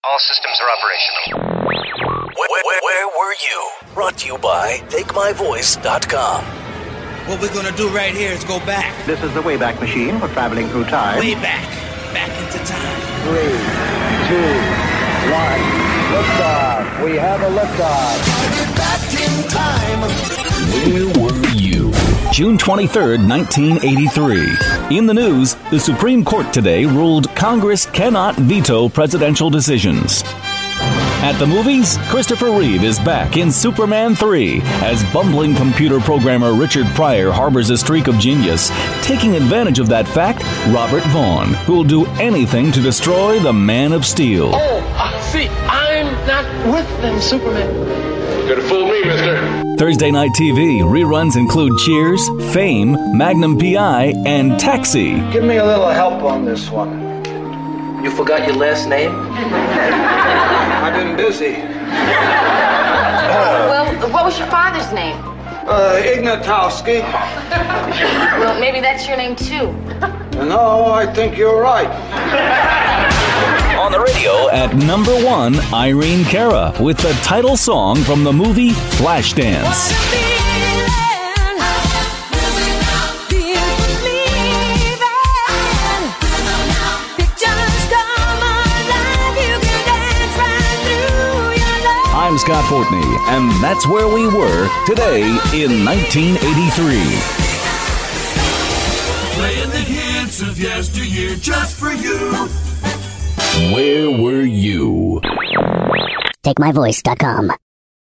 All systems are operational. Where were you? Brought to you by TakeMyVoice.com. What we're gonna do right here is go back. This is the Wayback Machine for traveling through time. Way back. Back into time. 3, 2, 1. Liftoff. We have a liftoff. Where were you? June 23rd, 1983. In the news, the Supreme Court today ruled Congress cannot veto presidential decisions. At the movies, Christopher Reeve is back in Superman 3 as bumbling computer programmer Richard Pryor harbors a streak of genius. Taking advantage of that fact, Robert Vaughn, who'll do anything to destroy the Man of Steel. Oh, see, I'm not with them, Superman. Could have fooled me, mister. Thursday night TV reruns include Cheers, Fame, Magnum P.I., and Taxi. Give me a little help on this one. You forgot your last name? I've been busy. Well, what was your father's name? Ignatowski. Well, maybe that's your name, too. No, I think you're right. On the radio at number 1, Irene Cara with the title song from the movie Flashdance. I'm Scott Fortney, and that's where we were today in 1983. Playing the hits of yesteryear just for you. Where were you? TakeMyVoice.com.